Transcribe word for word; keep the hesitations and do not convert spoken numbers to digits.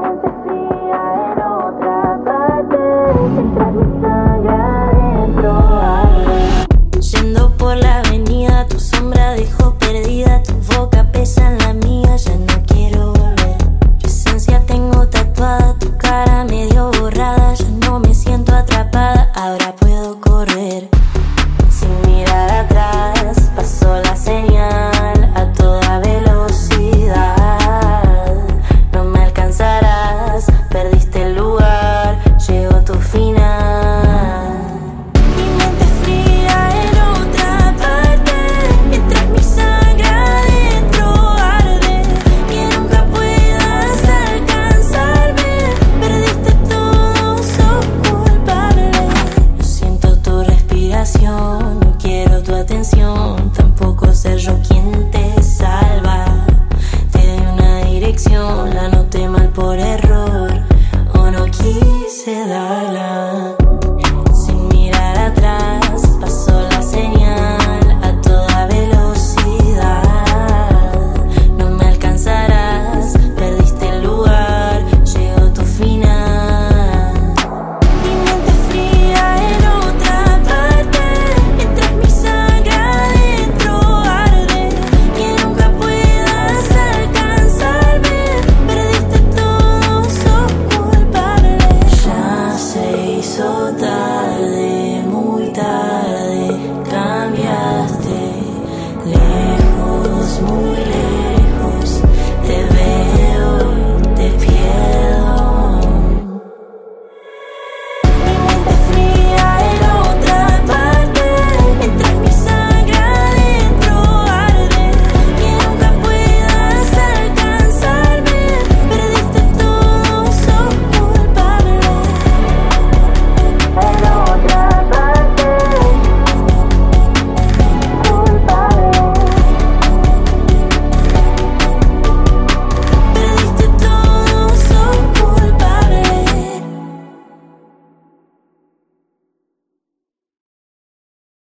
mente fría en otra parte, mientras mi sangre adentro arde. Yendo por la avenida, tu sombra dejó perdida, tu boca pesa en la mía, ya no quiero volver. Tu esencia tengo tatuada, tu cara medio borrada, ya no me siento atrapada, ahora puedo correr. Sin mirar atrás, pasó la señal a toda velocidad. No me alcanzarás, perdiste el lugar, llegó tu final. Mi mente fría en otra parte, mientras mi sangre adentro arde. Que nunca puedas alcanzarme, perdiste todo, sos culpable. No siento tu respiración, no quiero tu atención, tampoco ser yo quien te salva. Te doy una dirección, la noté mal por error, o no quise darla.